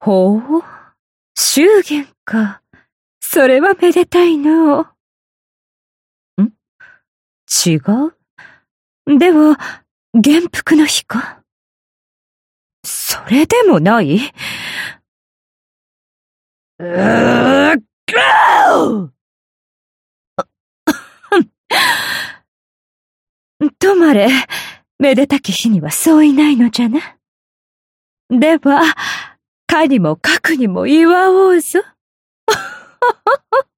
ほう、祝言か。それはめでたいの。違う？では、元服の日か？それでもない？とまれ、めでたき日にはそういないのじゃな。では、かにもかくにも祝おうぞ。